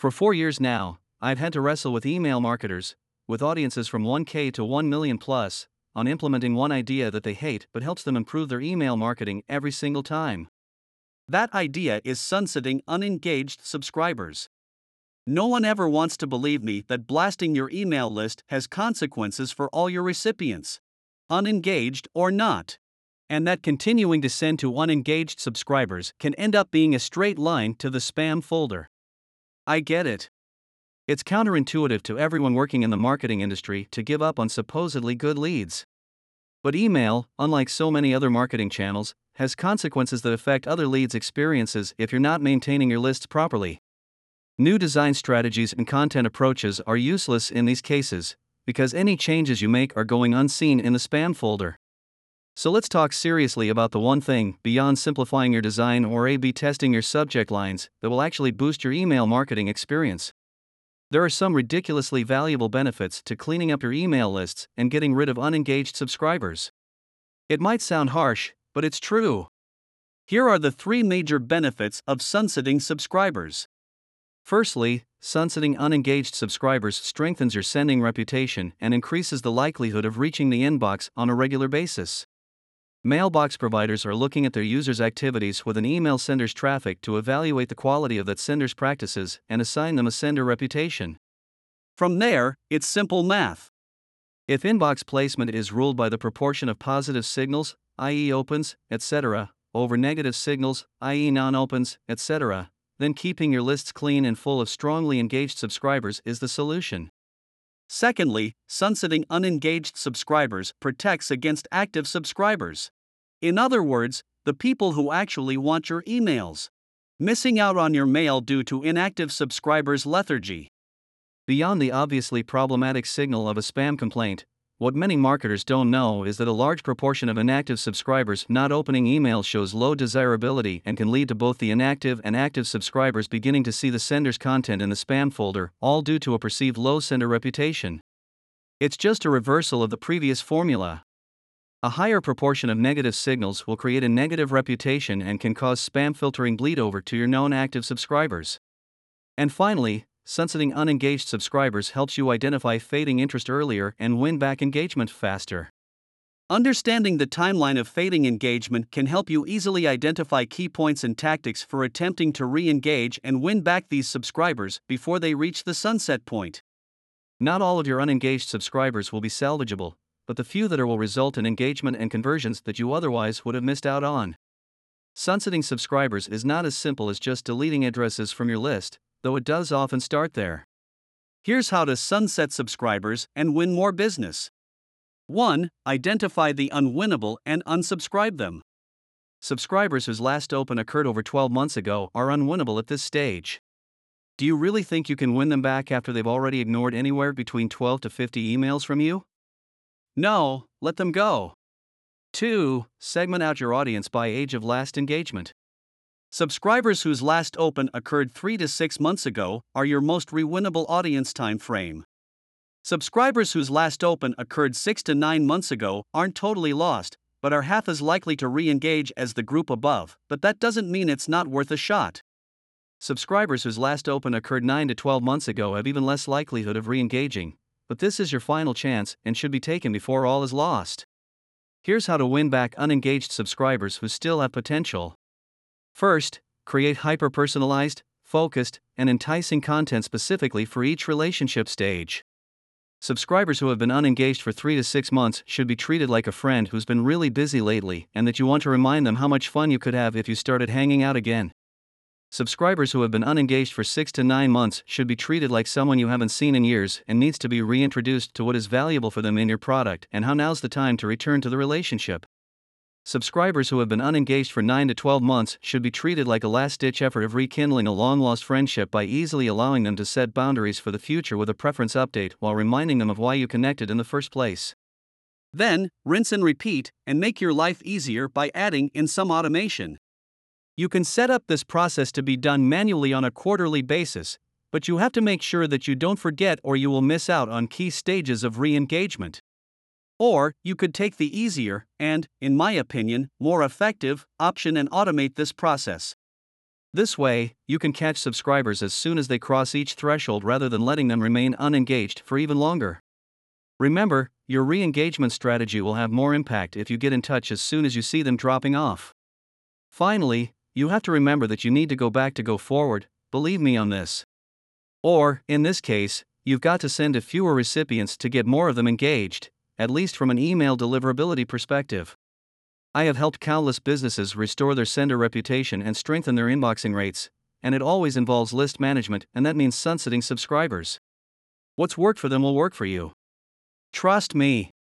For 4 years now, I've had to wrestle with email marketers, with audiences from 1K to 1 million plus, on implementing one idea that they hate but helps them improve their email marketing every single time. That idea is sunsetting unengaged subscribers. No one ever wants to believe me that blasting your email list has consequences for all your recipients, unengaged or not, and that continuing to send to unengaged subscribers can end up being a straight line to the spam folder. I get it. It's counterintuitive to everyone working in the marketing industry to give up on supposedly good leads. But email, unlike so many other marketing channels, has consequences that affect other leads' experiences if you're not maintaining your lists properly. New design strategies and content approaches are useless in these cases, because any changes you make are going unseen in the spam folder. So let's talk seriously about the one thing, beyond simplifying your design or A/B testing your subject lines, that will actually boost your email marketing experience. There are some ridiculously valuable benefits to cleaning up your email lists and getting rid of unengaged subscribers. It might sound harsh, but it's true. Here are the 3 major benefits of sunsetting subscribers. Firstly, sunsetting unengaged subscribers strengthens your sending reputation and increases the likelihood of reaching the inbox on a regular basis. Mailbox providers are looking at their users' activities with an email sender's traffic to evaluate the quality of that sender's practices and assign them a sender reputation. From there, it's simple math. If inbox placement is ruled by the proportion of positive signals, i.e., opens, etc., over negative signals, i.e., non-opens, etc., then keeping your lists clean and full of strongly engaged subscribers is the solution. Secondly, sunsetting unengaged subscribers protects against active subscribers. In other words, the people who actually want your emails. Missing out on your mail due to inactive subscribers' lethargy. Beyond the obviously problematic signal of a spam complaint, what many marketers don't know is that a large proportion of inactive subscribers not opening emails shows low desirability and can lead to both the inactive and active subscribers beginning to see the sender's content in the spam folder, all due to a perceived low sender reputation. It's just a reversal of the previous formula. A higher proportion of negative signals will create a negative reputation and can cause spam filtering bleed over to your known active subscribers. And finally, sunsetting unengaged subscribers helps you identify fading interest earlier and win back engagement faster. Understanding the timeline of fading engagement can help you easily identify key points and tactics for attempting to re-engage and win back these subscribers before they reach the sunset point. Not all of your unengaged subscribers will be salvageable, but the few that are will result in engagement and conversions that you otherwise would have missed out on. Sunsetting subscribers is not as simple as just deleting addresses from your list, though it does often start there. Here's how to sunset subscribers and win more business. 1. Identify the unwinnable and unsubscribe them. Subscribers whose last open occurred over 12 months ago are unwinnable at this stage. Do you really think you can win them back after they've already ignored anywhere between 12 to 50 emails from you? No, let them go. 2. Segment out your audience by age of last engagement. Subscribers whose last open occurred 3 to 6 months ago are your most rewinnable audience time frame. Subscribers whose last open occurred 6 to 9 months ago aren't totally lost, but are half as likely to re-engage as the group above, but that doesn't mean it's not worth a shot. Subscribers whose last open occurred 9 to 12 months ago have even less likelihood of re-engaging, but this is your final chance and should be taken before all is lost. Here's how to win back unengaged subscribers who still have potential. First, create hyper-personalized, focused, and enticing content specifically for each relationship stage. Subscribers who have been unengaged for 3 to 6 months should be treated like a friend who's been really busy lately and that you want to remind them how much fun you could have if you started hanging out again. Subscribers who have been unengaged for 6 to 9 months should be treated like someone you haven't seen in years and needs to be reintroduced to what is valuable for them in your product and how now's the time to return to the relationship. Subscribers who have been unengaged for 9 to 12 months should be treated like a last-ditch effort of rekindling a long-lost friendship by easily allowing them to set boundaries for the future with a preference update while reminding them of why you connected in the first place. Then, rinse and repeat, and make your life easier by adding in some automation. You can set up this process to be done manually on a quarterly basis, but you have to make sure that you don't forget or you will miss out on key stages of re-engagement. Or, you could take the easier and, in my opinion, more effective option and automate this process. This way, you can catch subscribers as soon as they cross each threshold rather than letting them remain unengaged for even longer. Remember, your re-engagement strategy will have more impact if you get in touch as soon as you see them dropping off. Finally, you have to remember that you need to go forward, believe me on this. Or, in this case, you've got to send to fewer recipients to get more of them engaged, at least from an email deliverability perspective. I have helped countless businesses restore their sender reputation and strengthen their inboxing rates, and it always involves list management, and that means sunsetting subscribers. What's worked for them will work for you. Trust me.